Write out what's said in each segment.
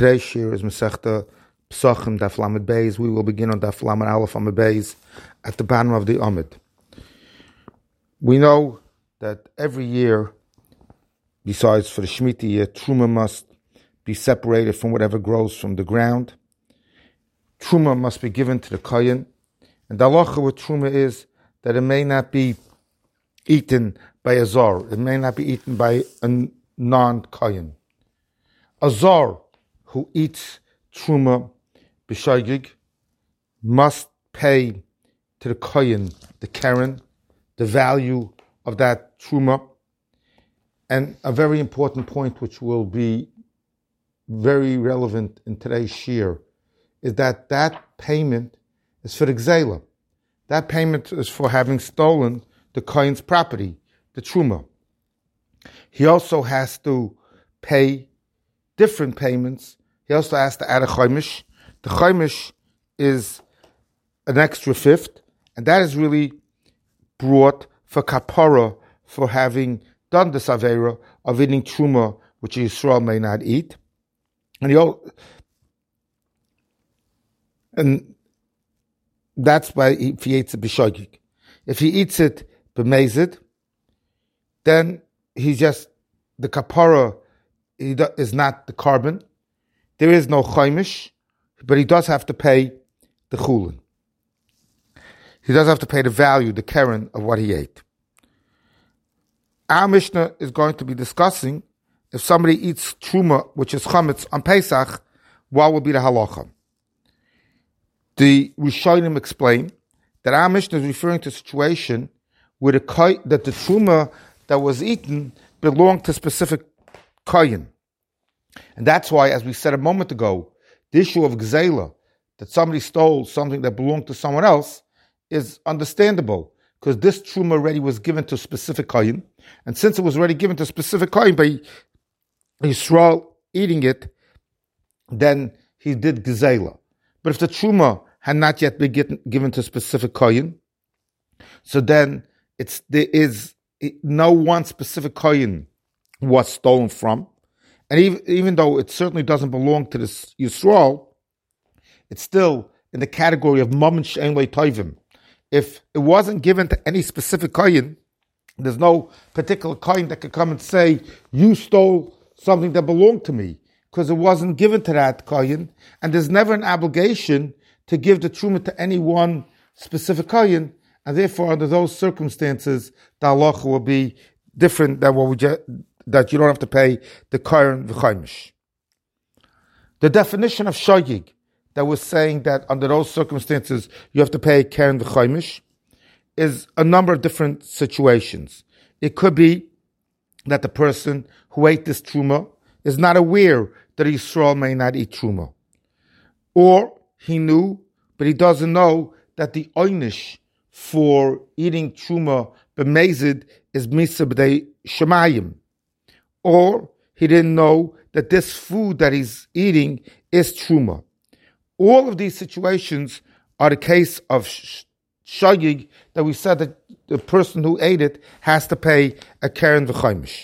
Today's shir is Masechta Pesachim Daf Lamed Beis. We will begin on Daf Lamed Aleph Amud Beis at the bottom of the Amud. We know that every year, besides for the Shemitah year, Truma must be separated from whatever grows from the ground. Truma must be given to the Kohen. And the halacha with Truma is that it may not be eaten by a Zor. It may not be eaten by a non-Kohen. A Zor who eats Truma b'shoigig must pay to the Kohen, the Keren, the value of that Truma. And a very important point which will be very relevant in today's shir is that payment is for the Gzela. That payment is for having stolen the Kohen's property, the Truma. He also has to pay different payments. He also has to add a Chaimish. The Chaimish is an extra fifth, and that is really brought for kapara for having done this avera of eating Truma, which Yisrael may not eat. And that's why if he eats it b'shogig. If he eats it b'mezid, then he's just, the kapara is not the carbon. There is no chaimish, but he does have to pay the chulin. He does have to pay the value, the keren of what he ate. Our Mishnah is going to be discussing if somebody eats truma, which is chametz, on Pesach, what will be the halacha. The Rishonim explain that our Mishnah is referring to a situation where that the truma that was eaten belonged to specific kohen. And that's why, as we said a moment ago, the issue of gzela, that somebody stole something that belonged to someone else, is understandable, because this truma already was given to a specific kohen, and since it was already given to a specific kohen by Yisrael eating it, then he did gzela. But if the truma had not yet been given to a specific kohen, so then no one specific kohen was stolen from, and even though it certainly doesn't belong to this Yisrael, it's still in the category of Mammon She'en Lo Tovim. If it wasn't given to any specific kohen, there's no particular kohen that could come and say, you stole something that belonged to me, because it wasn't given to that kohen, and there's never an obligation to give the truma to any one specific kohen, and therefore under those circumstances, the halacha will be different than that you don't have to pay the keren v'chaimish. The definition of shogig that was saying that under those circumstances you have to pay keren v'chaimish is a number of different situations. It could be that the person who ate this truma is not aware that Yisrael may not eat truma, or he knew but he doesn't know that the oynish for eating truma b'mezid is misa b'dei shemayim, or he didn't know that this food that he's eating is truma. All of these situations are the case of shogig, that we said that the person who ate it has to pay a keren v'chaimish.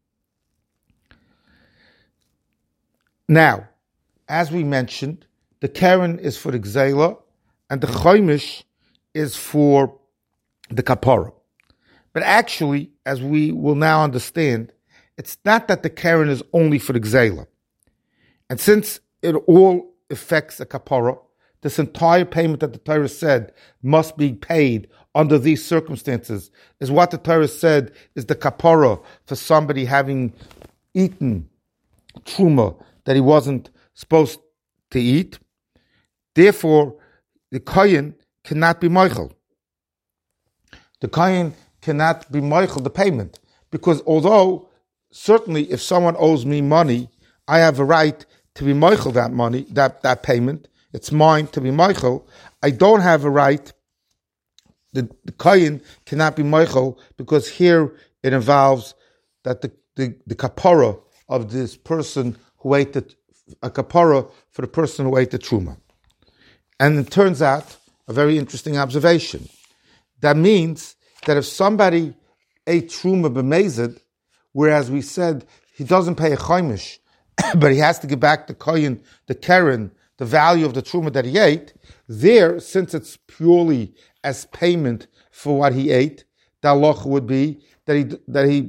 Now, as we mentioned, the keren is for the gzela, and the chaimish is for the kapara. But actually, as we will now understand, it's not that the keren is only for the gzela. And since it all affects a kapara, this entire payment that the Torah said must be paid under these circumstances is what the Torah said is the kapara for somebody having eaten truma that he wasn't supposed to eat. Therefore, the kohen cannot be moichel. The kohen cannot be moichel the payment, because although certainly if someone owes me money, I have a right to be moichel that money, that payment. It's mine to be moichel. I don't have a right. The kohen cannot be moichel, because here it involves that the kapara of this person who ate a kapara for the person who ate the truma. And it turns out a very interesting observation. That means that if somebody ate truma b'mezid, whereas we said he doesn't pay a chaimish but he has to give back the kohen, the keren, the value of the truma that he ate. There, since it's purely as payment for what he ate, the halacha would be that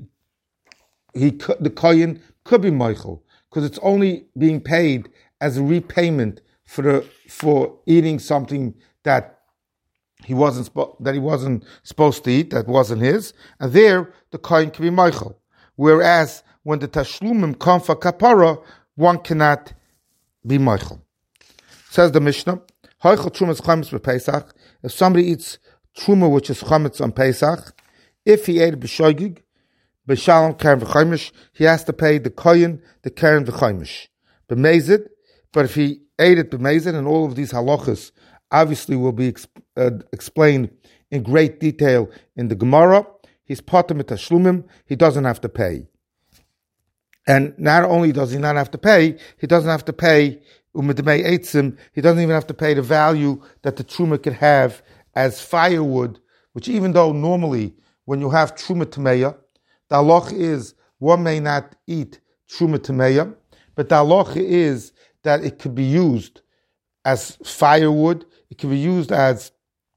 the kohen could be meichel, because it's only being paid as a repayment for eating something that he wasn't supposed to eat, that wasn't his, and there the kohen can be meichel. Whereas when the tashlumim come for kapara, one cannot be meichel. Says the Mishnah, Haichel Trumas Chametz b'Pesach. If somebody eats truma which is chametz on Pesach, if he ate it b'shoigig, b'shalom keren v'chaimish, he has to pay the kohen, the keren v'chaimish. B'mezid, but if he ate it b'mezid, and all of these halachas obviously will be explained in great detail in the Gemara, he's patur mitashlumim, he doesn't have to pay. And not only does he not have to pay, he doesn't have to pay umidmei eitzim, he doesn't even have to pay the value that the truma could have as firewood, which even though normally when you have truma tameya, the halacha is one may not eat truma tameya, but the halacha is that it could be used as firewood, it can be used as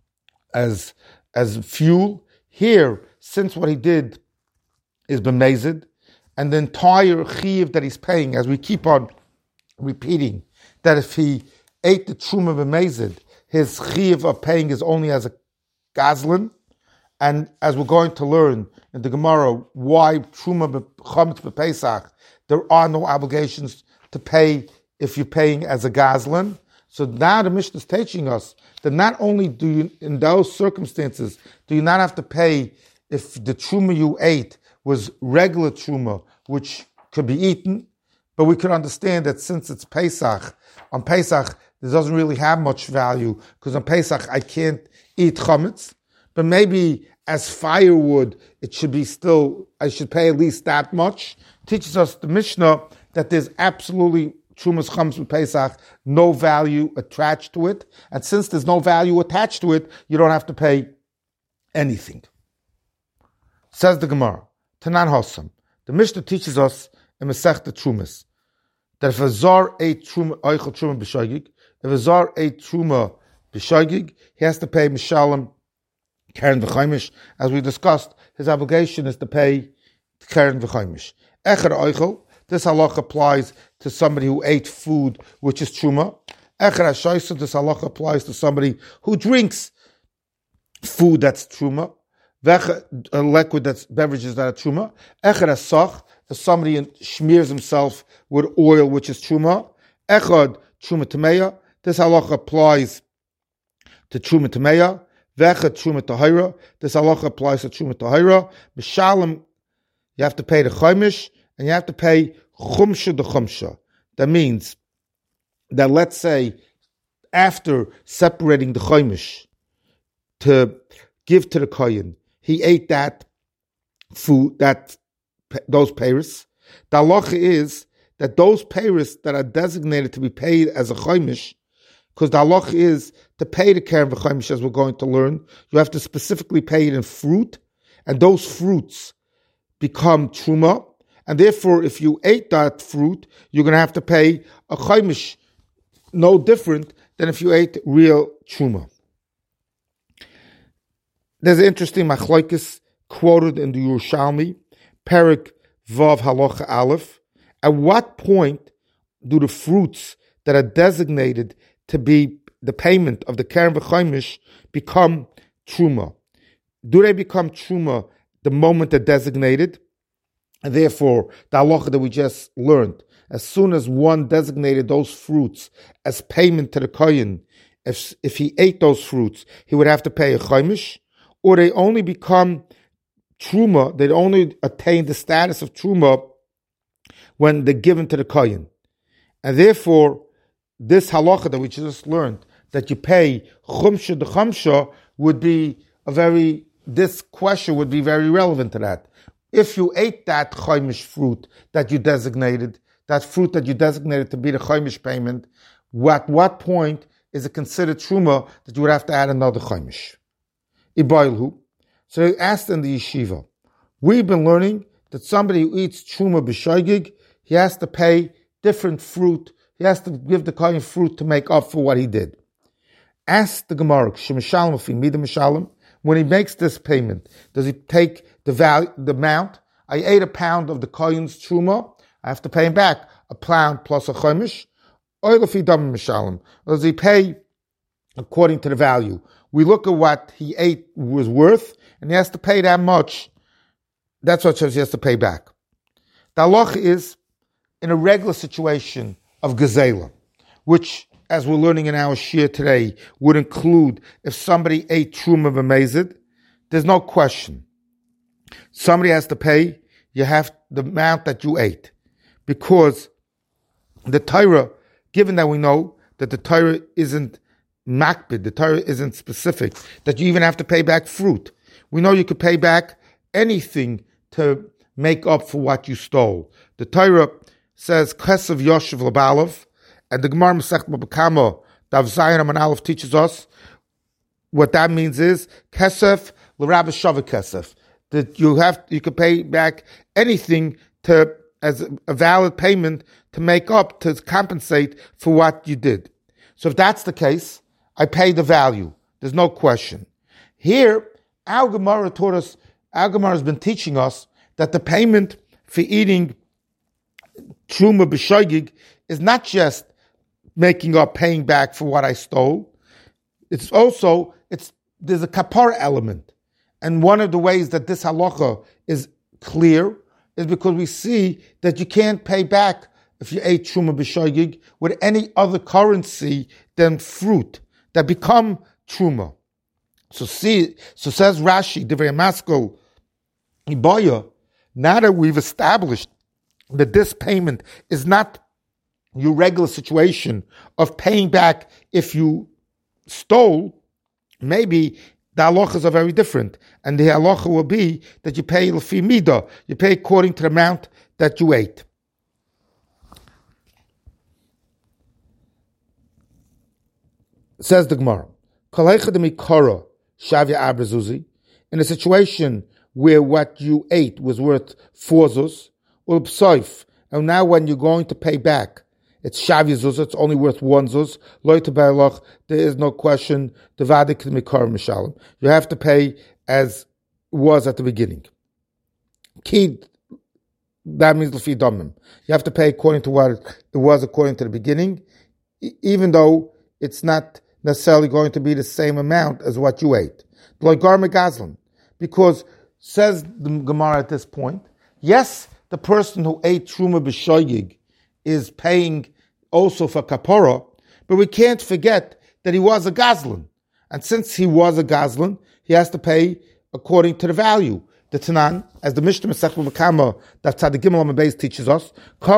fuel. Here, since what he did is b'mezid, and the entire chiyuv that he's paying, as we keep on repeating, that if he ate the truma b'mezid, his chiyuv of paying is only as a gazlan, and as we're going to learn in the Gemara, why truma chametz b'Pesach, there are no obligations to pay if you're paying as a gazlan. So now the Mishnah is teaching us that not only do you, in those circumstances, do you not have to pay if the truma you ate was regular truma, which could be eaten, but we could understand that since it's Pesach, on Pesach, it doesn't really have much value, because on Pesach, I can't eat chametz, but maybe as firewood, it should be still, I should pay at least that much. Teaches us the Mishnah that there's absolutely Trumas Chametz with Pesach, no value attached to it. And since there's no value attached to it, you don't have to pay anything. Says the Gemara, Tanan Hossam. The Mishnah teaches us in Masechta Trumas that if a Zar ate Truma, Eichel Truma B'Shoigig, if a Zar ate Truma B'Shoigig, he has to pay Mishalem Keren V'Chaimish. As we discussed, his obligation is to pay Keren V'Chaimish. Echer Eichel, this halacha applies to somebody who ate food which is truma. Echer HaShoysa, this halacha applies to somebody who drinks food that's truma. A liquid that's beverages that are truma. Echer HaSach, if somebody smears himself with oil which is truma. Echad truma tameya, this halacha applies to truma tameya. Vechad truma tahira, this halacha applies to truma tahira. B'shalom, you have to pay the chaimish, and you have to pay chumsha de chumsha. That means that, let's say, after separating the chaimish to give to the kohen, he ate that food, those peiros. The halacha is that those peiros that are designated to be paid as a chaimish, because the halacha is to pay the keren v'chaimish, as we're going to learn, you have to specifically pay it in fruit, and those fruits become truma. And therefore, if you ate that fruit, you're going to have to pay a chaimish, no different than if you ate real truma. There's an interesting machlokes quoted in the Yerushalmi, Perik Vav Halacha Aleph. At what point do the fruits that are designated to be the payment of the keren v'chaimish become truma? Do they become truma the moment they're designated? And therefore, the halacha that we just learned, as soon as one designated those fruits as payment to the kohen, if he ate those fruits, he would have to pay a chaimish, or they only become truma, they only attain the status of truma when they're given to the kohen. And therefore, this halacha that we just learned, that you pay chumsha de chumsha, this question would be very relevant to that. If you ate that chaimish fruit that you designated, to be the chaimish payment, at what point is it considered truma that you would have to add another chaimish? Ibailhu. So they asked in the yeshiva, we've been learning that somebody who eats truma b'shoigig, he has to pay different fruit. He has to give the kohen fruit to make up for what he did. Ask the Gemara, when he makes this payment, does he take the amount? I ate a pound of the kohen's truma, I have to pay him back a pound plus a chomish. Or does he pay according to the value? We look at what he ate was worth, and he has to pay that much. That's what he has to pay back. The halacha is in a regular situation of gezela, which, as we're learning in our shir today, would include if somebody ate truma v'mezid, there's no question. Somebody has to pay, you have the amount that you ate. Because the Torah, given that we know that the Torah isn't makbid, the Torah isn't specific, that you even have to pay back fruit. We know you could pay back anything to make up for what you stole. The Torah says, Kesav Yoshev Labalov, and the Gemara Masechet Bava Kama, Daf Zayin Amud Aleph teaches us what that means is Kesef l'Rabbi Shava Kesef, that you could pay back anything as a valid payment to make up, to compensate for what you did. So if that's the case, I pay the value. There's no question. Here, our Gemara has been teaching us that the payment for eating truma b'shoigig is not just making up, paying back for what I stole. It's also, there's a kapara element. And one of the ways that this halacha is clear is because we see that you can't pay back if you ate truma b'shoigig with any other currency than fruit that become truma. So says Rashi, Divrei Maskil Ibaya, now that we've established that this payment is not your regular situation of paying back if you stole, maybe the halachas are very different. And the halacha will be that you pay l'fi midah, you pay according to the amount that you ate. Says the Gemara, in a situation where what you ate was worth 4 zuz, and now when you're going to pay back, it's shavi zuz, it's only worth 1 zuz, there is no question, you have to pay as was at the beginning. Kid, that means l'fi domim. You have to pay according to what it was according to the beginning, even though it's not necessarily going to be the same amount as what you ate. Because, says the Gemara at this point, yes, the person who ate truma b'shoigig is paying also for kapara, but we can't forget that he was a gazlan. And since he was a gazlan, he has to pay according to the value. The Tanan, as the Mishnah Masechet Bava Kama, that Tzadik Gimel Amud Beis teaches us,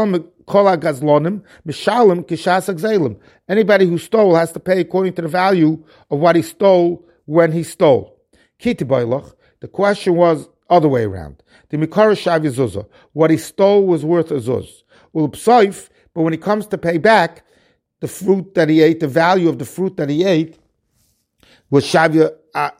anybody who stole has to pay according to the value of what he stole when he stole. The question was other way around. The Mikara Shavi Zuzah, what he stole was worth a zuz. But when it comes to pay back, the fruit that he ate, the value of the fruit that he ate, was Shavia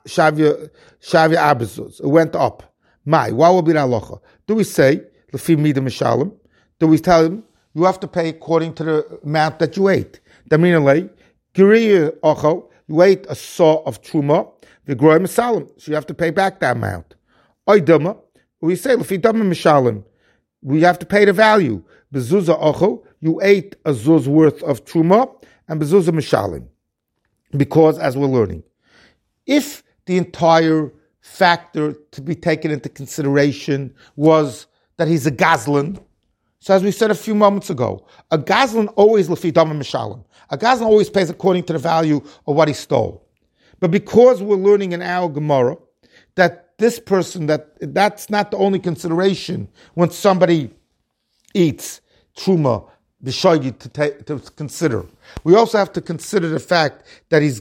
Abizuz. It went up. What will be the halacha? Do we say, L'fi Midah Mishalim? Do we tell him, you have to pay according to the amount that you ate? You ate a saw of truma, v'groy misalim, so you have to pay back that amount. We say, L'fi Dama Mishalim, we have to pay the value. Bezuza ochel, you ate a zuz worth of truma, and bezuza mishalim. Because, as we're learning, if the entire factor to be taken into consideration was that he's a gazlan, so as we said a few moments ago, a gazlan always l'fi dama mishalim. A gazlan always pays according to the value of what he stole. But because we're learning in our Gemara that this person, that's not the only consideration when somebody eats truma b'shoigi to consider. We also have to consider the fact that he's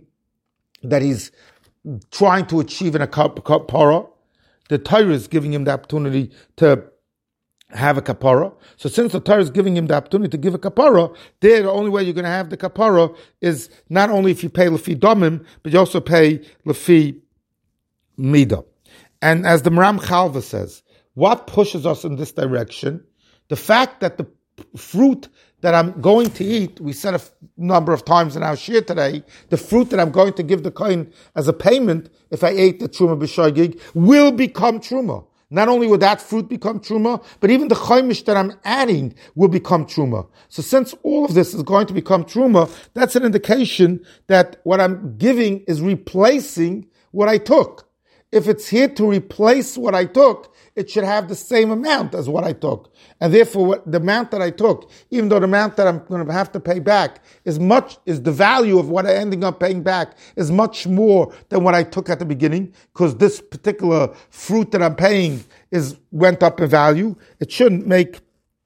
trying to achieve in a kapara. The Torah is giving him the opportunity to have a kapara. So since the Torah is giving him the opportunity to give a kapara, the only way you're going to have the kapara is not only if you pay l'fi domim, but you also pay l'fi midah. And as the Maram Chalva says, what pushes us in this direction? The fact that the fruit that I'm going to eat, we said a number of times in our shir today, the fruit that I'm going to give the kohen as a payment, if I ate the truma b'shogig, will become truma. Not only will that fruit become truma, but even the chaimish that I'm adding will become truma. So since all of this is going to become truma, that's an indication that what I'm giving is replacing what I took. If it's here to replace what I took, it should have the same amount as what I took. And therefore, the amount that I took, even though the amount that I'm going to have to pay back is the value of what I ending up paying back is much more than what I took at the beginning, because this particular fruit that I'm paying went up in value, it shouldn't make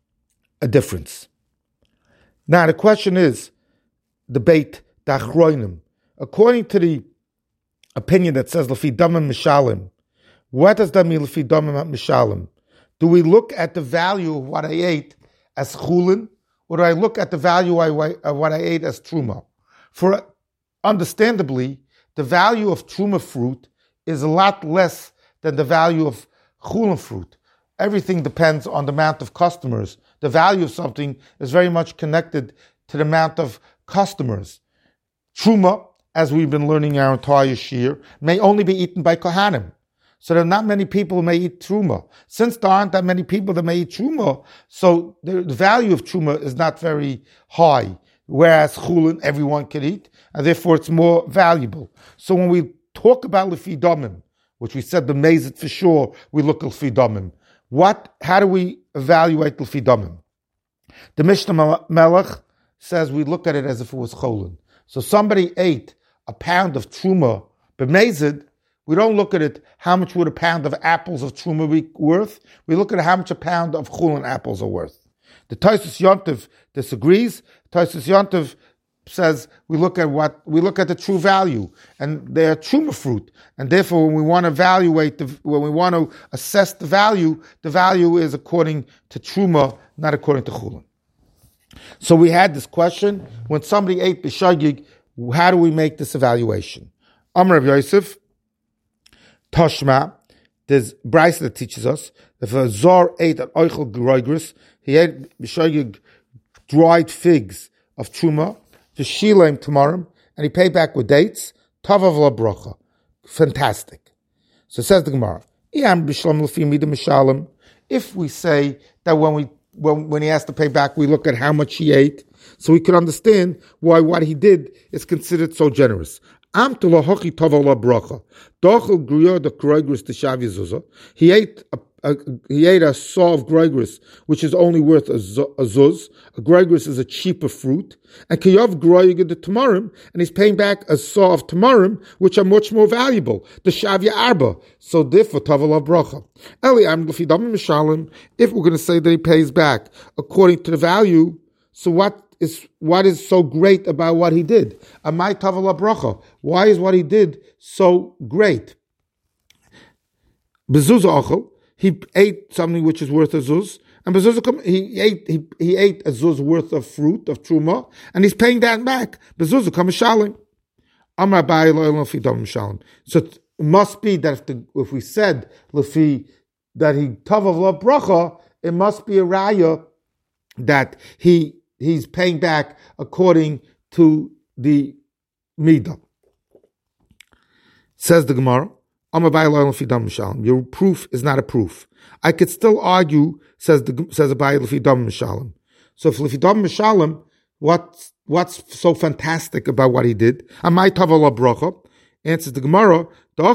a difference. Now, the question is, debate dachroinim. According to the opinion that says Lefi Damim Mishalim, what does that mean, Lefi Damim Mishalim? Do we look at the value of what I ate as chulin, or do I look at the value of what I ate as truma? For understandably, the value of truma fruit is a lot less than the value of chulin fruit. Everything depends on the amount of customers. The value of something is very much connected to the amount of customers. Truma, as we've been learning our entire shir, may only be eaten by kohanim. So there are not many people who may eat truma. Since there aren't that many people that may eat truma, so the value of truma is not very high. Whereas chulin, everyone can eat, and therefore it's more valuable. So when we talk about lefi damim, which we said the mezit for sure, we look at lefi damim. How do we evaluate lefi damim? The Mishnah Melech says we look at it as if it was chulin. So somebody ate a pound of truma b'mezid. We don't look at it, how much would a pound of apples of truma be worth? We look at how much a pound of chulin apples are worth. The Tosfos Yontiv disagrees. Tosfos Yontiv says we look at the true value, and they are truma fruit, and therefore when we want to when we want to assess the value is according to truma, not according to chulin. So we had this question: when somebody ate b'shagig, how do we make this evaluation? Amar Rav Yosef, Toshma, there's Bryce that teaches us that if a Zor ate an oichel groigris, he ate b'shagig dried figs of truma, to shilaim tomorrow, and he paid back with dates, tavav la bracha. Fantastic. So says the Gemara, if we say that when he has to pay back, we look at how much he ate, so we can understand why what he did is considered so generous. He ate a saw of groigris, which is only worth a zuz. A groigris is a cheaper fruit. And kiyav groigid the tamarim, and he's paying back a saw of tamarim, which are much more valuable. The shavya arba. So therefore, tavala bracha. If we're going to say that he pays back according to the value, so what is so great about what he did? Amai tavala bracha. Why is what he did so great? Bezuz achel. He ate something which is worth a zuz, and he ate a zuz worth of fruit of truma, and he's paying that back. Bezuzah come shalim. Amar Abaye lo lefi damim shalim. So it must be that if we said lefi that he tavav la bracha, it must be a raya that he's paying back according to the midah. Says the Gemara. Your proof is not a proof. I could still argue, says Abaye lefi damim mishalim. So if lefi damim mishalim, what's so fantastic about what he did? Amai tavala bracha. Answers the Gemara.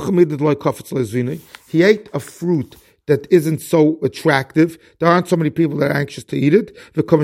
He ate a fruit that isn't so attractive. There aren't so many people that are anxious to eat it.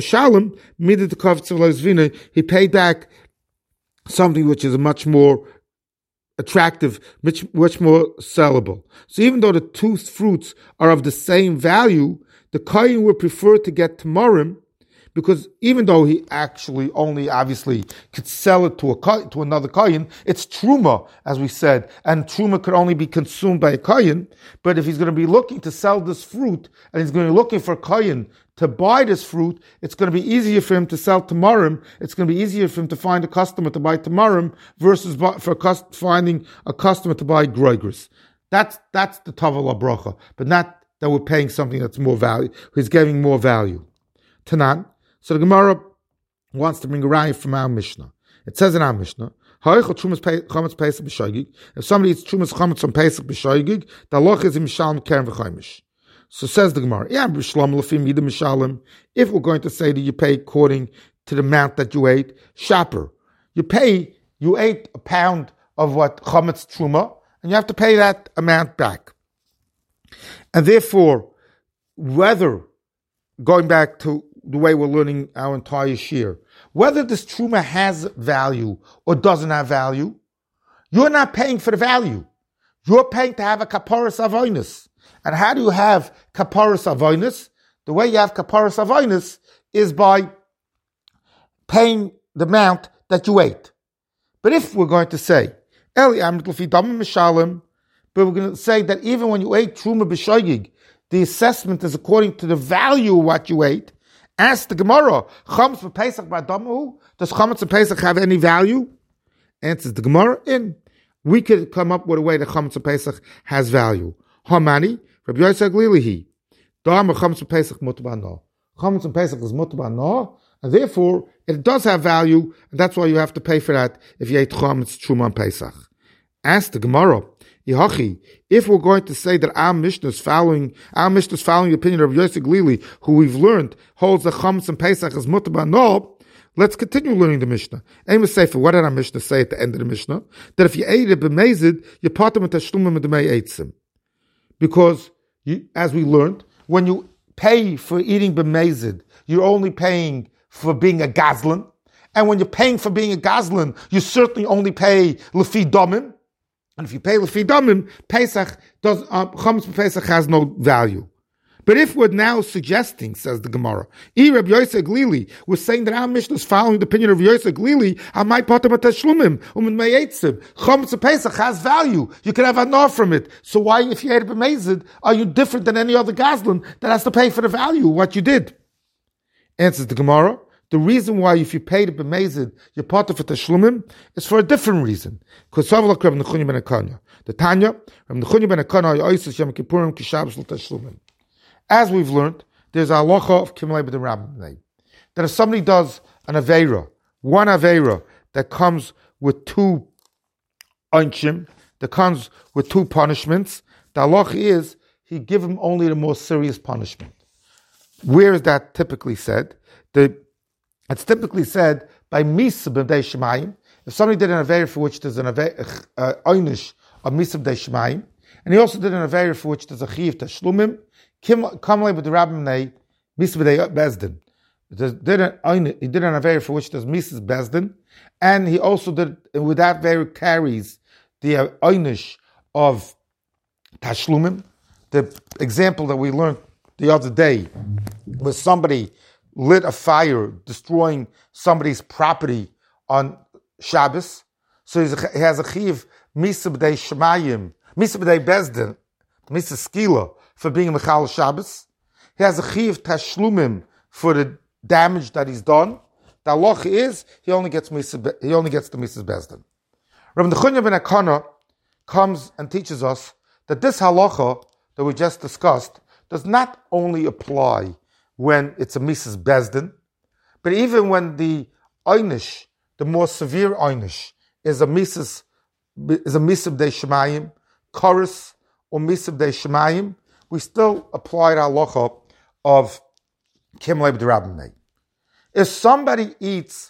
He paid back something which is much more attractive, much more sellable. So even though the two fruits are of the same value, the kohen would prefer to get tamarim, because even though he actually only obviously could sell it to another kohen, it's truma, as we said, and truma could only be consumed by a kohen. But if he's going to be looking to sell this fruit, and he's going to be looking for a kohen to buy this fruit, it's going to be easier for him to sell tamarim. It's going to be easier for him to find a customer to buy tamarim versus finding a customer to buy groigris. That's the tavala bracha, but not that we're paying something that's more value. He's giving more value. Tanan, So the Gemara wants to bring a raya from our Mishnah. It says in our Mishnah, if somebody eats Trumas Chametz on Pesach b'shoigig, the halacha is in Mishalem Keren v'chaimish. So says the Gemara, if we're going to say that you pay according to the amount that you ate, shaper, you ate a pound of what Chametz Truma, and you have to pay that amount back. And therefore, whether, going back to the way we're learning our entire shir, whether this truma has value or doesn't have value, you're not paying for the value. You're paying to have a kaparas avoinus. And how do you have kaparas avoinus? The way you have kaparas avoinus is by paying the amount that you ate. But if we're going to say, but we're going to say that even when you ate truma b'shoigig, the assessment is according to the value of what you ate. Ask the Gemara, Chametz b'Pesach b'Adamu, does Chametz and Pesach have any value? Answers the Gemara, we could come up with a way that Chametz and Pesach has value. Hamani, Rabbi Yosef Glilihi, Da'am Chametz b'Pesach mutbana. Chametz and Pesach is mutbana, and therefore it does have value, and that's why you have to pay for that if you ate Chametz Truma and Pesach. Ask the Gemara, if we're going to say that our Mishnah is following the opinion of Yosef Glili, who we've learned holds the Chametz and Pesach as mutar b'no, let's continue learning the Mishnah. Amos Sefer, what did our Mishnah say at the end of the Mishnah? That if you ate it b'mezid, you part with tashlumim d'mei eitzim. Because as we learned, when you pay for eating b'mezid, you're only paying for being a gazlan, and when you're paying for being a gazlan, you certainly only pay lefi domim. And if you pay lefi damim, Chametz Pesach has no value. But if we're now suggesting, says the Gemara, Rabbi Yosef Glili was saying that our Mishnah is following the opinion of Yosef Glili, Chametz Pesach has value. You can have anah from it. So why, if you ate it b'mezid, are you different than any other gazlan that has to pay for the value of what you did? Answers the Gemara, the reason why if you paid it b'mezid, you're part of it tashlumim, is for a different reason. Because the Tanya, as we've learned, there's a halacha of kimlei b'derabbanai, that if somebody does an aveira, one aveira that comes with two onshim, that comes with two punishments, the halacha is he give him only the more serious punishment. Where is that typically said? It's typically said by Misa b'dei Shemayim. If somebody did an aveira for which there's an oynish of Misa b'dei Shemayim, and he also did an aveira for which there's a chiv tashlumim, kamlei b'derabbanai Misa b'dei Bezdin. He did an aveira for which there's Misa Bezdin, and he also did, with that aveira carries the oynish of tashlumim. The example that we learned the other day was somebody lit a fire, destroying somebody's property on Shabbos. So he has a chiv Misa b'dei Shemayim, Misa b'dei Bezdin, Misa Skila, for being a Mechal Shabbos. He has a chiv Tashlumim for the damage that he's done. The halacha is he only gets the Misa Bezdin. Rabbi Nechunya ben Akana comes and teaches us that this halacha that we just discussed does not only apply when it's a Mrs. Bezdin, but even when the Einish, the more severe Einish, is a Mrs. B'dei Shemayim, Chorus or Misa b'dei Shemayim, we still apply the halacha of Kimlei b'derabbanai. If somebody eats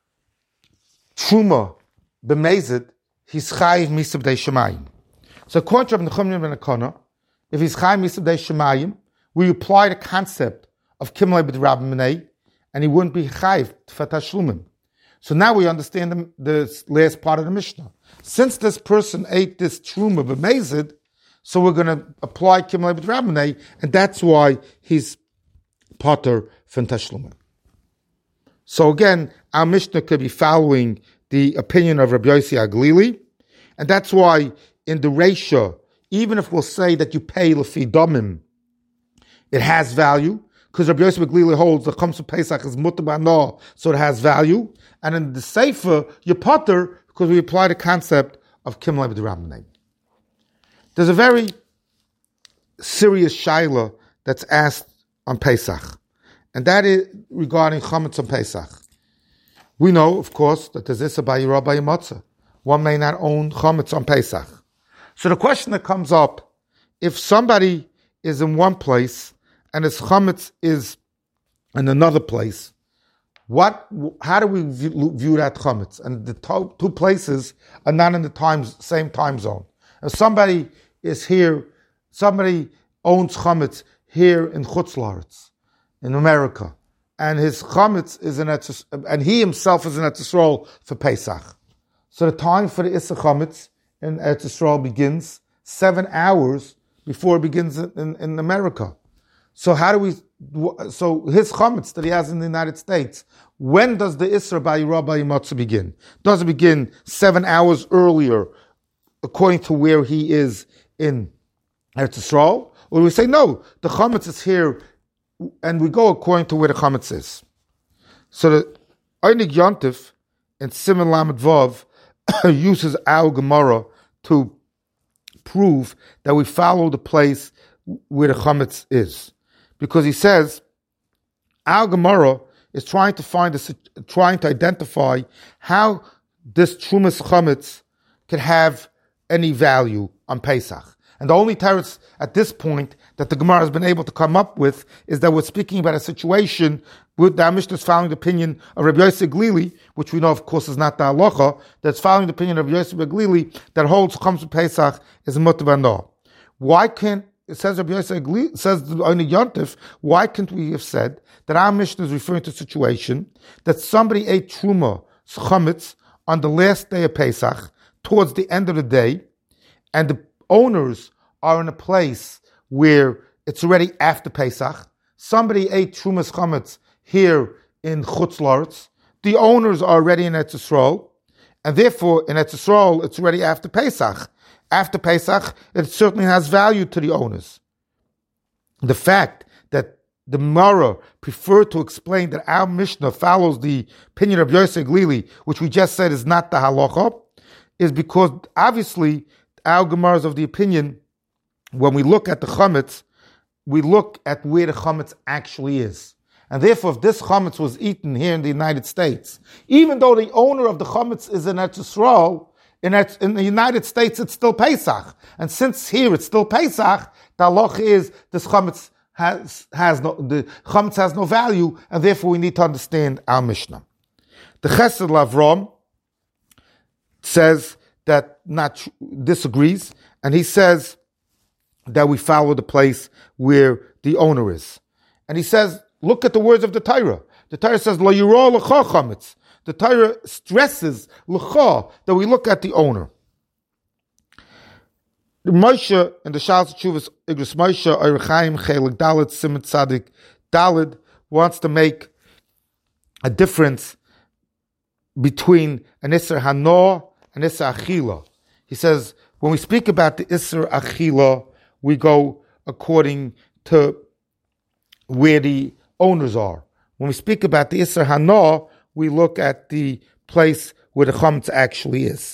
Truma b'mezid, he's chayiv Misa b'dei Shemayim. So according to Rabbi Nechunya ben Akana, if he's chayiv Misa b'dei Shemayim, we apply the concept of Kimlei b'derabbanai, and he wouldn't be chayiv for tashlumim. So now we understand the last part of the Mishnah. Since this person ate this truma b'mezid, so we're going to apply Kimlei b'derabbanai, and that's why he's potter from tashlumim. So again, our Mishnah could be following the opinion of Rabbi Yossi Aglili, and that's why in the Reisha, even if we'll say that you pay lefi domim, it has value, because Rabbi Yossi Aglili holds the Chametz Pesach is mutar b'ano, so it has value. And in the Sefer, you potter, because we apply the concept of Kimlei b'derabbanai. There's a very serious shaila that's asked on Pesach. and that is regarding chametz on Pesach. We know, of course, that there's Issa by Yerah by Matzah. One may not own chametz on Pesach. So the question that comes up, if somebody is in one place and his chametz is in another place, how do we view that chametz? And the two places are not in the same time zone. If somebody is here, somebody owns chametz here in Chutz La'aretz, in America, and his chametz is in Eretz, and he himself is in Eretz Yisrael for Pesach. So the time for the Issa chametz in Eretz Yisrael begins 7 hours before it begins in America. So so his chametz that he has in the United States, when does the Isra by Yerah by Matzah begin? Does it begin 7 hours earlier, according to where he is in Eretz Yisrael? Or do we say, no, the chametz is here, and we go according to where the chametz is? So the Einig Yontif in Siman Lamed Vav uses our Gemara to prove that we follow the place where the chametz is. Because he says, our Gemara is trying to identify how this Trumas chametz could have any value on Pesach. And the only teretz at this point that the Gemara has been able to come up with is that we're speaking about a situation with the Mishnah's following the opinion of Rabbi Yosef Glili, which we know, of course, is not the halacha, that's following the opinion of Yosef Glili that holds chametz Pesach is mutar v'no. Why can't, it says Rabbi Yosef Glili, says the Einig Yontif, why can't we have said that our Mishnah is referring to a situation that somebody ate truma, chametz, on the last day of Pesach, towards the end of the day, and the owners are in a place where it's already after Pesach. Somebody ate Trumas Chametz here in Chutz La'aretz. The owners are already in Eretz Yisrael, and therefore in Eretz Yisrael it's already after Pesach. After Pesach, it certainly has value to the owners. The fact that the Gemara preferred to explain that our Mishnah follows the opinion of Yosef Glili, which we just said is not the halacha, is because obviously our Gemara is of the opinion, when we look at the chametz, we look at where the chametz actually is. And therefore, if this chametz was eaten here in the United States, even though the owner of the chametz is in Eretz Yisrael, in the United States it's still Pesach. And since here it's still Pesach, the halacha is this chametz has no value, and therefore we need to understand our Mishnah. The Chesed Lavrom says that disagrees, and he says that we follow the place where the owner is. And he says, look at the words of the Torah. The Torah says, Lo yirah l'cha chametz. The Torah stresses l'cha, that we look at the owner. The Moshe and the Shalas Teshuvos Igros Moshe Ohr HaChaim Chelik Daled Siman Tzadik Daled wants to make a difference between an Isser Hano and Isser Achila. He says, when we speak about the Isser Achila, we go according to where the owners are. When we speak about the Isser Hana, we look at the place where the chametz actually is.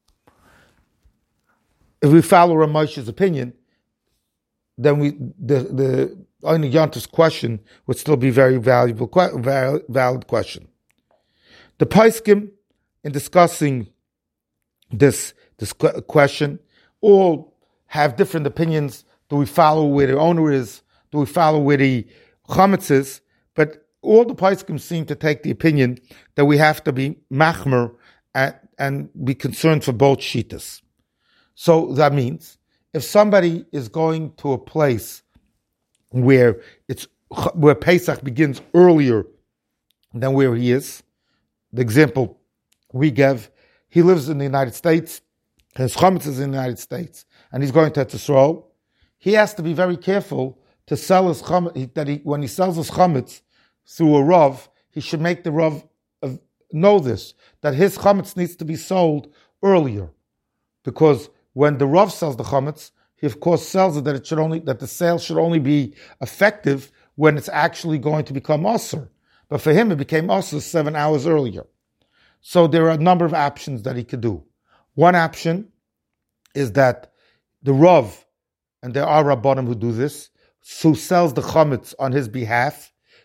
If we follow Ramosha's opinion, then the Einig Yontif's question would still be very valid question. The Poskim, in discussing this question, all have different opinions. Do we follow where the owner is? Do we follow where the chametz is? But all the poskim seem to take the opinion that we have to be machmer and be concerned for both shitas. So that means if somebody is going to a place where Pesach begins earlier than where he is, the example we give, he lives in the United States, his chametz is in the United States, and he's going to Eretz Yisrael, he has to be very careful to sell his chametz, when he sells his chametz through a Rav, he should make the Rav know this, that his chametz needs to be sold earlier. Because when the Rav sells the chametz, he of course sells it that the sale should only be effective when it's actually going to become asur. But for him, it became asur 7 hours earlier. So there are a number of options that he could do. One option is that the Rav, and there are Rabbanim who do this, who sells the chametz on his behalf,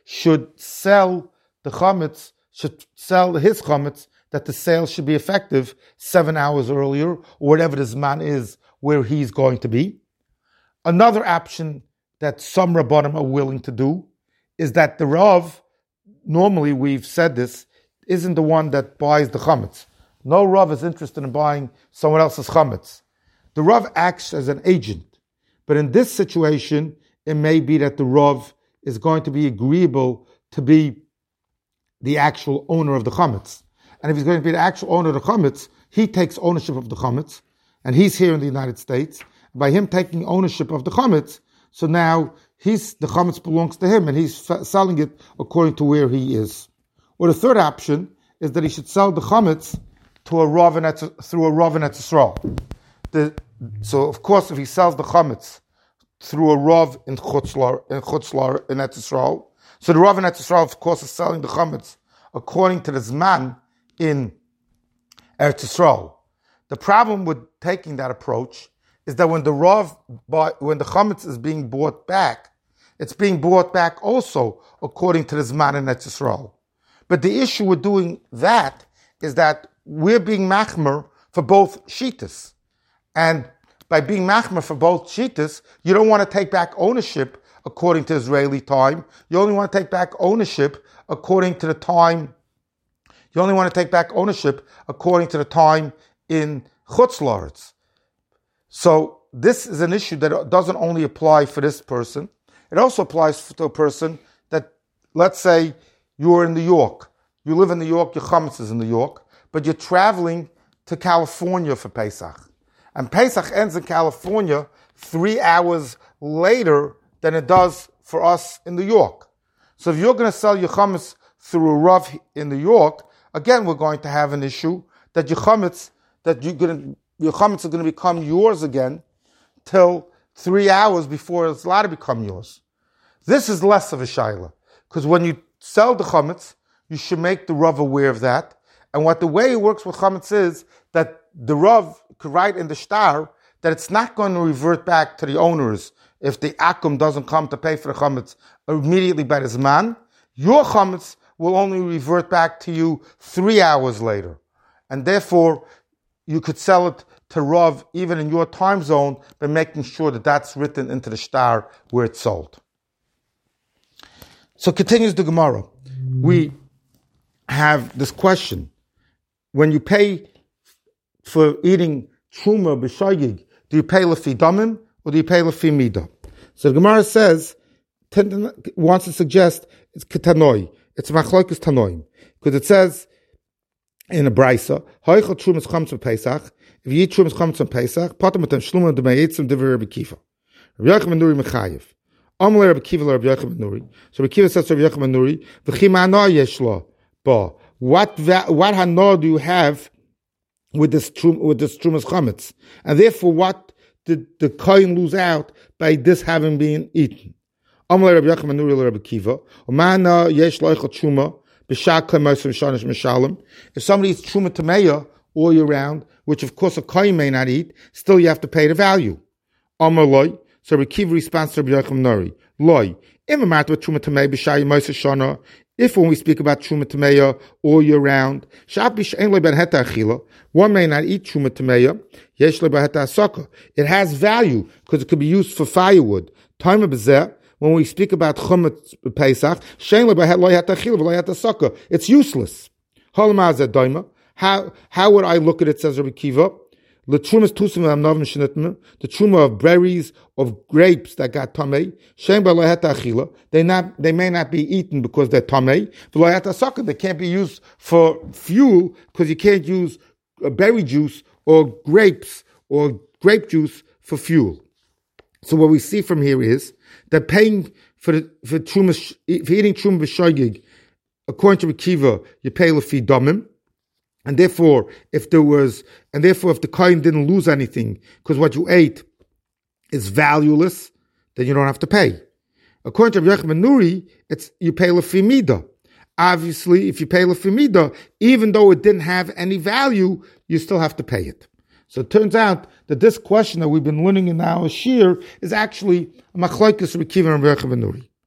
should sell the chametz, should sell his chametz, that the sale should be effective 7 hours earlier, or whatever the zman is where he's going to be. Another option that some Rabbanim are willing to do is that the Rav, normally we've said this, isn't the one that buys the chametz. No Rav is interested in buying someone else's chametz. The Rav acts as an agent. But in this situation, it may be that the Rav is going to be agreeable to be the actual owner of the chametz. And if he's going to be the actual owner of the chametz, he takes ownership of the chametz, and he's here in the United States. By him taking ownership of the chametz, so now the chametz belongs to him, and he's selling it according to where he is. Or the third option is that he should sell the chametz to a Rav through a Rav in Eretz Yisrael. So of course, if he sells the chametz through a Rav in Chutzlar in Eretz Yisrael, so the Rav in Eretz Yisrael, of course, is selling the chametz according to the zman in Eretz Yisrael. The problem with taking that approach is that when the chametz is being bought back, it's being bought back also according to the zman in Eretz Yisrael. But the issue with doing that is that we're being machmer for both shitas. And by being machmer for both shitas, you don't want to take back ownership according to Israeli time. You only want to take back ownership according to the time. You only want to take back ownership according to the time in Chutz La'aretz. So this is an issue that doesn't only apply for this person. It also applies to a person that, let's say, you're in New York. You live in New York, your chametz is in New York, but you're traveling to California for Pesach. And Pesach ends in California 3 hours later than it does for us in New York. So if you're going to sell your chametz through a Rav in New York, again, we're going to have an issue that your chametz are going to become yours again till 3 hours before it's allowed to become yours. This is less of a shaila, because when you sell the chametz, you should make the Rav aware of that. And the way it works with chametz is that the Rav could write in the shtar that it's not going to revert back to the owners if the akum doesn't come to pay for the chametz immediately by the zman. Your chametz will only revert back to you 3 hours later. And therefore, you could sell it to Rav even in your time zone by making sure that that's written into the shtar where it's sold. So continues the Gemara. We have this question. When you pay for eating truma b'shogig, do you pay lefi damim or do you pay lefi midah? So the Gemara says, wants to suggest it's ketanoi. It's machlokes tanoim. Because it says in a brisa, hoichel trumas chametz Pesach. If you eat trumas chametz on Pesach, patam atem shluma d'meyitzim divrei Rabbi Kiva. Rabbi Yochanan ben Nuri mechayev. Amalei Rabbi Kiva Rabbi Yochanan ben Nuri. So Rabbi Kiva says to Rabbi Yochanan ben Nuri, v'chi ma'ana yesh lo ba. What hana do you have with this trumas chametz? And therefore, what did the kohen lose out by this having been eaten? Amalei Rabbi Yochanan ben Nuri Rabbi Kiva. Ma'ana yesh loichel truma. If somebody eats truma tameya all year round, which of course a kohen may not eat, still you have to pay the value. Amar loy. So Rabbi Kiva responds to Rabbi Yochanan ben Nuri. Loy. If when we speak about truma tameya all year round, one may not eat truma tameya. It has value because it could be used for firewood. Time of when we speak about Chumash Pesach, it's useless. How would I look at it, says Rabbi Kiva? The truma of berries, of grapes that got tamei, they may not be eaten because they're tamei. They can't be used for fuel because you can't use berry juice or grapes or grape juice for fuel. So what we see from here is that paying for eating truma b'shogig, according to Rabbi Kiva, you pay lefi damim, and therefore, if the kohen didn't lose anything because what you ate is valueless, then you don't have to pay. According to Rabbi Yochanan ben Nuri, you pay lefi midah. Obviously, if you pay lefi midah, even though it didn't have any value, you still have to pay it. So it turns out that this question that we've been learning in our shir is actually a machlokes Rabbi Kiva and Rabbi Yochanan ben Nuri.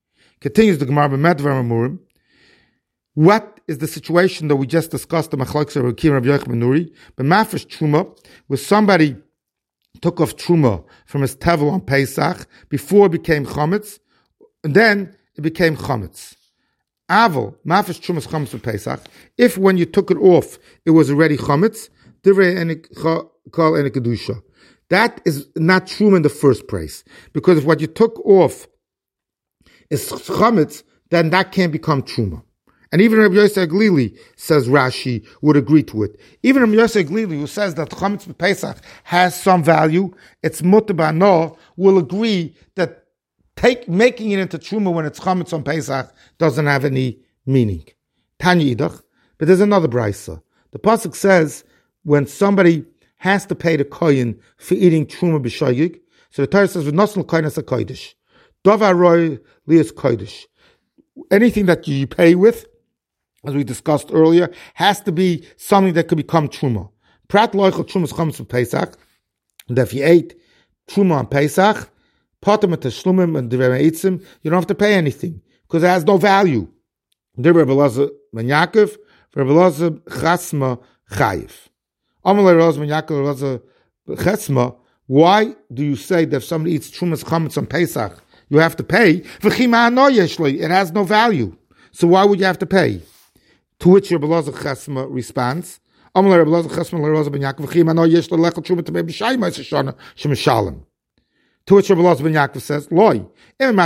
Continues the Gemara b'Medvar Amurim. What is the situation that we just discussed, the Machlokes of Rabbi Akiva and Rabbi Yochanan ben Nuri? B'Mafresh Truma, where somebody took off Truma from his tevel on Pesach before it became Chametz, and then it became Chametz. Aval, Mafresh Truma's Chametz for Pesach, if when you took it off, it was already Chametz, Divrei Kol Ene Kedusha. That is not Truma in the first place, because if what you took off is Chametz, then that can't become Truma. And even Rabbi Yosef Glili, says Rashi, would agree to it. Even Rabbi Yosef Glili, who says that Chametz Pesach has some value, it's Mutar B'Hana, will agree that making it into Truma when it's Chametz on Pesach doesn't have any meaning. Tanya Idach. But there's another brisa. The pasuk says when somebody has to pay the kohen for eating Truma b'shogeg, so the Torah says v'nosel kohen as a kodesh. Davar roy lias kodesh. Anything that you pay with, as we discussed earlier, has to be something that could become Truma. Prat loichel Truma's Chametz for Pesach, and if you ate Truma on Pesach, Potem et Teshlumim and Divrei Eitzim, you don't have to pay anything, because it has no value. Divrei Rabbi Elazar ben Yaakov, Rabbi Elazar Chasma Chayiv. Amalei Rabbi Elazar ben Yaakov, Rabbi Elazar Chasma, why do you say that if somebody eats Truma's Chametz on Pesach, you have to pay? It has no value. So why would you have to pay? To which Rabbi Elazar Chasma responds, Amalei Rabbi Elazar Chasma Rabbi Elazar ben Yaakov, V'chi ma'ano yesh lo lechel Truma t'mei b'shai ma'aseh shana shemishalem. To which Rabbi Elazar ben Yaakov says, Loi, it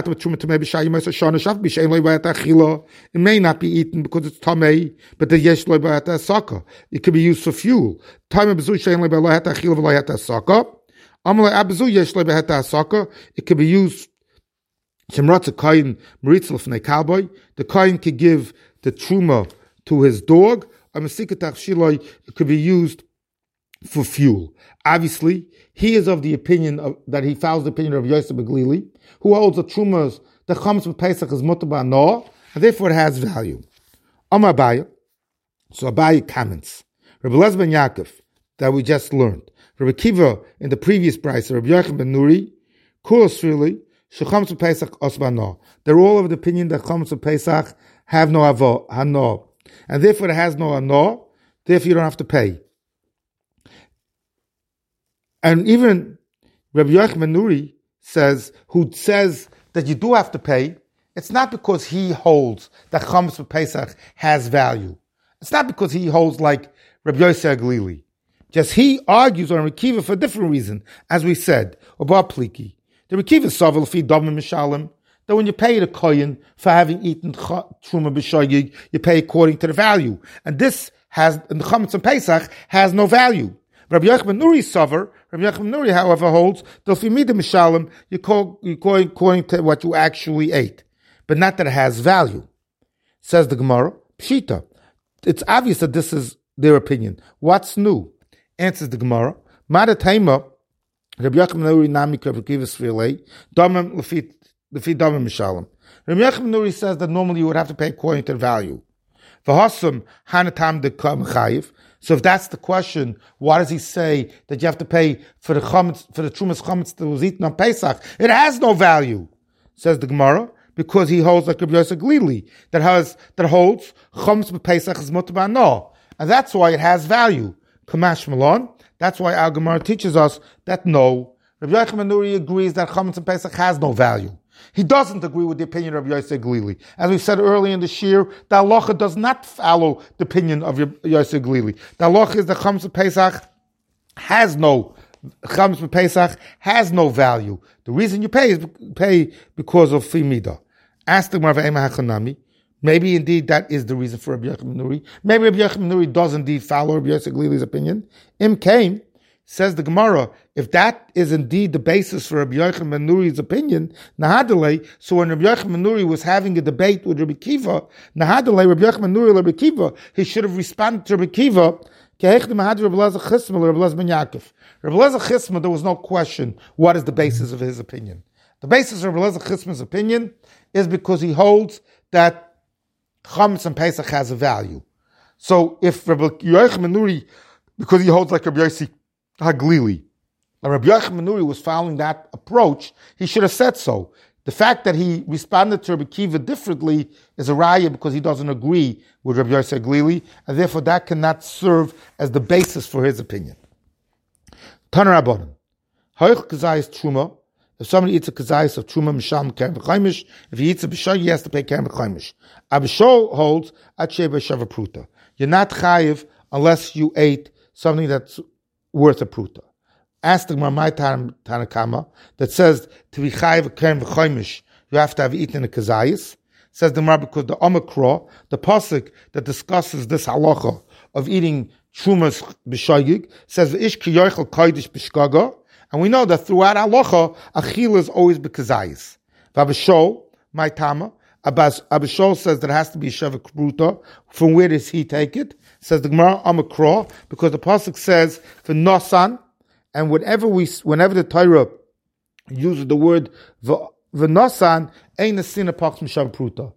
may not be eaten because it's tamei, but the yesh lo b'ayata saka. It could be used for fuel. It could be used. The kohen could give the truma to his dog. It could be used for fuel. Obviously, he is of the opinion that he follows the opinion of Yosef Beglili, who holds the trumas, the Chametz with Pesach is Mutar B'Hana, and therefore it has value. Amar Abaye, so Abaye comments, Rabbi Elazar ben Yaakov, that we just learned, Rabbi Akiva in the previous brisa, Rabbi Yochanan ben Nuri, Kulos Really, Shechametz with Pesach Os B'Hana. They're all of the opinion that Chametz with Pesach have no Hana, and therefore it has no Hana, therefore you don't have to pay. And even Rabbi Yochanan ben Nuri who says that you do have to pay, it's not because he holds that Chametz for Pesach has value. It's not because he holds like Rabbi Yosef Glili. Just he argues on Rabbi Akiva for a different reason, as we said, about Pliki. The Rabbi Akiva Sovel fi Dom Mishalem, that when you pay the kohen for having eaten Truma b'shogeg, you pay according to the value. And the Chametz on Pesach has no value. Rabbi Yochanan ben Nuri Sover, Rabbi Yochanan ben Nuri, however, holds Delfimida Mishalem, you call according to what you actually ate, but not that it has value. Says the Gemara, Pshita. It's obvious that this is their opinion. What's new? Answers the Gemara, Mada Taima, Rabbi Yochanan ben Nuri Nami Kavakivas Filei, Domim Lefi Domim Mishalem. Rabbi Yochanan ben Nuri says that normally you would have to pay according to the value. V'hasam Hanatam de Chayiv. So if that's the question, why does he say that you have to pay for the Trumas Chametz that was eaten on Pesach? It has no value, says the Gemara, because he holds like Rabbi Yosef Glili, that holds Chametz b'Pesach is Mutar B'Hana, and that's why it has value. Kamash Malon. That's why our Gemara teaches us that no, Rabbi Yochanan ben Nuri agrees that Chametz b'Pesach has no value. He doesn't agree with the opinion of Yosef Glili. As we said earlier in the shir, the halacha does not follow the opinion of Yosef Glili. The halacha is that Chametz Pesach has no value. The reason you pay is because of Fimida. Ask the Gemara Hachanami. Maybe indeed that is the reason for Rabbi Yochanan ben Nuri. Maybe Rabbi Yochanan ben Nuri does indeed follow Rabbi Yosef Glili's opinion. Im came. Says the Gemara, if that is indeed the basis for Rabbi Yochanan ben Nuri's opinion, Nahadalei, so when Rabbi Yochanan ben Nuri was having a debate with Rabbi Akiva, Nahadalei, Rabbi Yochanan ben Nuri, Rabbi Akiva, he should have responded to Rabbi Akiva, Rabbi Elazar ben Yaakov. Rabbi Elazar Chisma, there was no question what is the basis of his opinion. The basis of Rabbi Elazar Chisma's opinion is because he holds that Chametz and Pesach has a value. So if Rabbi Yochanan ben Nuri, because he holds like Rabbi Yosef Haglili, and Rabbi Yochanan ben Nuri was following that approach, he should have said so. The fact that he responded to Rabbi Kiva differently is a raya because he doesn't agree with Rabbi Yosef Glili, and therefore that cannot serve as the basis for his opinion. Taner Rabbanan. Hoich kazayis truma. If somebody eats a kazayis of truma, misham keren v'chaimish. If he eats a b'shog, he has to pay keren v'chaimish. Abishol holds atzeh b'shava pruta. You're not chayiv unless you ate something that's worth a pruta. Ask the Gemara Tanakama that says to be chayiv keren v'chaimish, you have to have eaten a kazayis. Says the Gemara because the Omikra, the pasuk that discusses this halacha of eating trumas b'shogig, says v'ish ki yochel kodesh b'shgaga. And we know that throughout halacha, achila is always b'kazayis. V'abishol, my tama, Abishol says that it has to be shava pruta. From where does he take it? Says the Gemara Amakra, because the pasuk says for nosan, and whenever the Torah uses the word v'nosan, ain't a sin apart from shava pruta.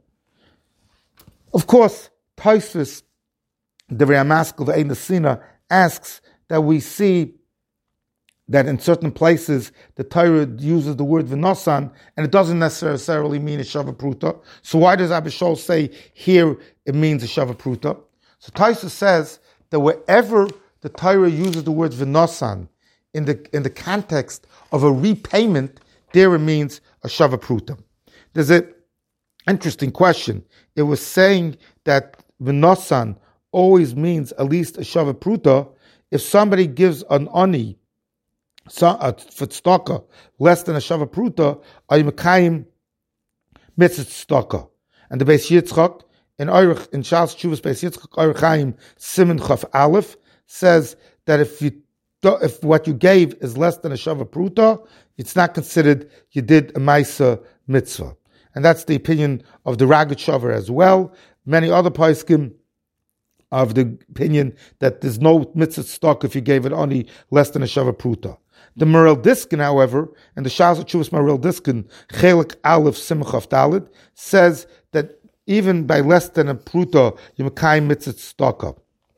Of course, Tosfos, the Ramaskal, the Ein Sina, asks that we see that in certain places the Torah uses the word v'nosan, and it doesn't necessarily mean a shava pruta. So why does Abishol say here it means a shava pruta? So Tosfos says that wherever the Torah uses the word v'nosan in the context of a repayment, there it means a shava pruta. There's an interesting question. It was saying that v'nosan always means at least a shava pruta. If somebody gives an ani for tzedakah less than a shava pruta, are you mekayim mitzvah tzedakah? And the Beis Yitzchak in Shas Tshuvas Beis Yitzchak Orach Chaim Siman Chaf Aleph says that if what you gave is less than a shava pruta, it's not considered you did a ma'isa mitzvah, and that's the opinion of the Ragat Shavar as well. Many other poskim of the opinion that there's no mitzvah stock if you gave it only less than a shava pruta. The Merel Diskin, however, and the Shas Tshuvas Merel Diskin, Chelik Aleph Simchaf Dalid, says that even by less than a pruta, you mekayim mitzvah tzedakah.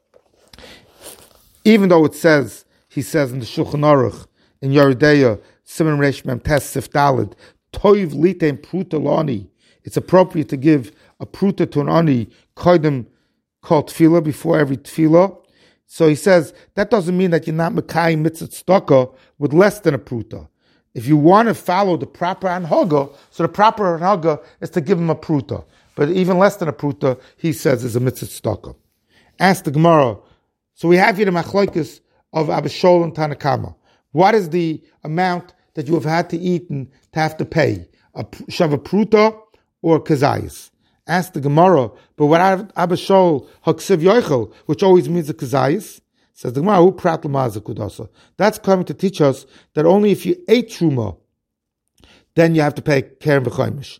Even though it says, he says in the Shulchan Aruch, in Yeridea, Siman Reish Mem Tes Sif Dalid, Toiv Litein Pruta Lani, it's appropriate to give a pruta to an ani, koidem called tefillah, before every tefillah. So he says, that doesn't mean that you're not mekayim mitzvah tzedakah with less than a pruta. If you want to follow the proper anhaga, so the proper anhaga is to give him a pruta. But even less than a pruta, he says, is a mitzvah tzedakah. Ask the Gemara. So we have here the machlokes of Abishol and Tanakama. What is the amount that you have had to eat and to have to pay? A shava pruta or kazayis? Ask the Gemara, but what Abishol haksiv yoichel, which always means a kazayis? Says the Gemara, who prat l'mazah kudasa? That's coming to teach us that only if you ate truma, then you have to pay keren v'chaimish.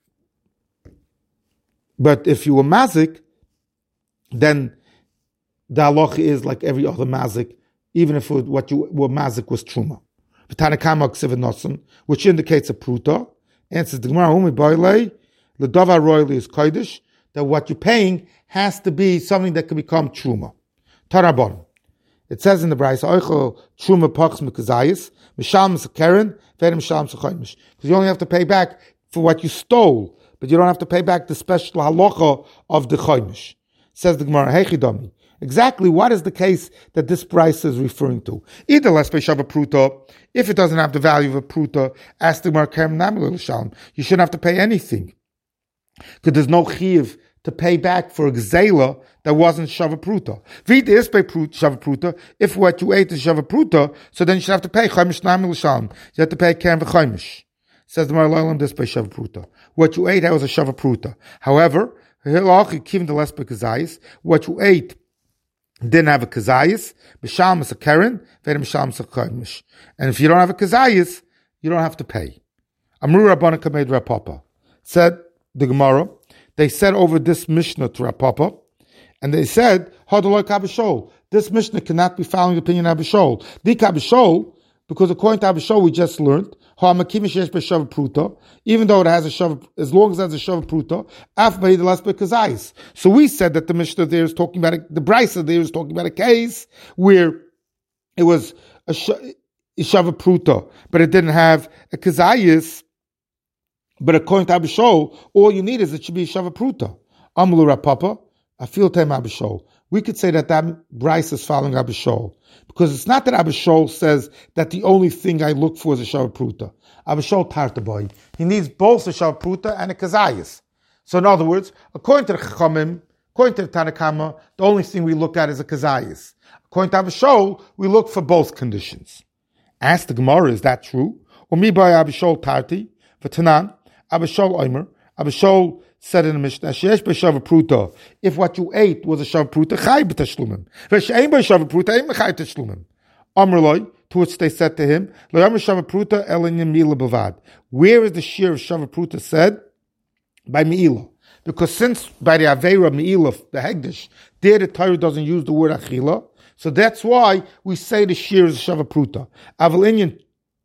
But if you were mazik, then the halacha is like every other mazik, even if what you were mazik was truma. V'tanakama ksiv nosan, which indicates a pruta. Answers the Gemara, umi boilei, l'davar royally is kodesh, that what you're paying has to be something that can become truma. Tarabon. It says in the Brayso, oichel truma pachs mekazayis, misham sekeren, ve'em misham sechaimish. Because you only have to pay back for what you stole, but you don't have to pay back the special halacha of the chaimish. Says the Gemara, heichidami. Exactly what is the case that this price is referring to? Either let's pay shava pruta, if it doesn't have the value of a pruta, ask the Gemara, kerem namel l'shalom. You shouldn't have to pay anything, because there's no chiyuv to pay back for a gzela that wasn't shava pruta. V'ita is pay shava pruta. If what you ate is shava pruta, so then you should have to pay chaimish namel l'shalom. You have to pay kerem v'chaimish. Says the Gemara, this pay shava pruta. What you ate, that was a shava pruta. However, what you ate didn't have a kazayis, b'sham is a keren, ve'em b'sham is a chaimish. And if you don't have a kazayis, you don't have to pay. Amru Rabbana Kamed Rapapa. Said the Gemara, they said over this Mishnah to Rapapa, and they said, Hadaloi Kabishol. This Mishnah cannot be following the opinion of Abishol. The Kabishol, because according to Abishol, we just learned, even though it has a shav, as long as it has a shav pruta, so we said that the Mishnah there is talking about the Brisa there is talking about a case where it was a shav pruta, but it didn't have a kazayis But according to Abishol, all you need is it should be Shava Pruta. Amlu Rapapa, Afil Tem Abishol. We could say that Bryce is following Abishol. Because it's not that Abishol says that the only thing I look for is a Shava Pruta. Abishol Tartaboy. He needs both a Shava Pruta and a Kazayas. So in other words, according to the Chachamim, according to the Tanakama, the only thing we look at is a Kazayas. According to Abishol, we look for both conditions. Ask the Gemara, is that true? Umi by Abishol Tarti, for Tanan, Abishol Omer, Abishol said in the Mishnah, Sheesh b'shava pruta, if what you ate was a shava pruta, chay b'tashlumim. V'she'ein b'shava pruta, ein chay tashlumim. Amr loy, to which they said to him, Lo yam shava pruta elinim mila b'vad. Where is the shear of shava pruta said? By Me'ilah. Because since by the Aveira Me'ilah, the Hegdish, there the Torah doesn't use the word Achila, so that's why we say the shear is shava pruta. Aval inyan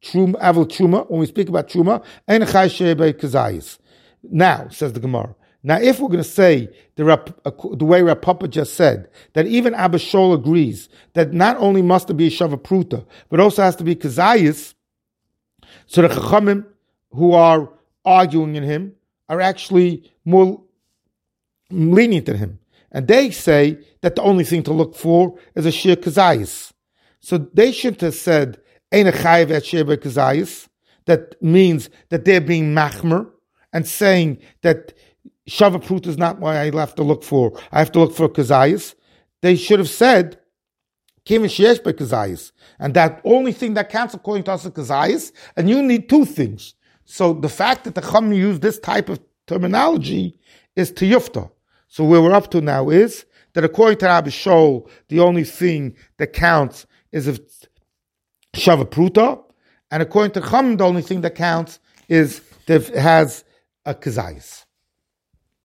truma, when we speak about truma, ein chay she'e kazayis. Now, says the Gemara, now if we're going to say the way Rav Papa just said, that even Abishol agrees that not only must there be a Shava Pruta, but also has to be Kazayis, so the Chachamim who are arguing in him are actually more lenient than him. And they say that the only thing to look for is a Shir Kazayis. So they should have said, Ein Chayev et Shir Kazayis, that means that they're being machmer, and saying that Shava Pruta is not what I have to look for. I have to look for Kazayas. They should have said, Kim Sheesh by Kazayas. And that only thing that counts according to us is Kazayas, and you need two things. So the fact that the Chum use this type of terminology is Tiyufta. So where we're up to now is that according to Rabbi Shol, the only thing that counts is if Shava Pruta, and according to Chum, the only thing that counts is that it has a Kazayas.